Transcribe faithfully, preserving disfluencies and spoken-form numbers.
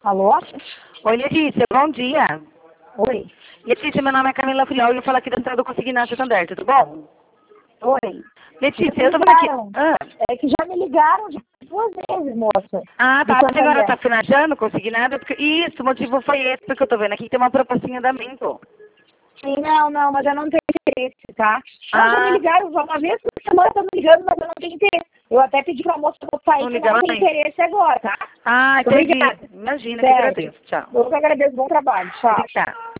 Alô? Oi, Letícia, bom dia. Oi. Letícia, meu nome é Camila Filhol e eu falo aqui da entrada do Consignato Santander, tudo bom? Oi. Letícia, eu tô vendo aqui... Ah, É que já me ligaram de duas vezes, moça. ah tá, Do você agora Santander. tá finalizando, Consignado? Porque... Isso, o motivo foi esse, porque eu tô vendo aqui que tem uma propostinha da Minto. Sim, não, não, mas eu não tenho interesse, tá? Ah. Ah, já me ligaram já uma vez por semana, estão me ligando, mas eu não tenho interesse. Eu até pedi pra moça que eu sair, Não que liga não tem mais? interesse agora, tá? Ah, entendi. Obrigada. Imagina, que Certo. agradeço. Tchau. Eu que agradeço, bom trabalho. Tchau. Obrigada.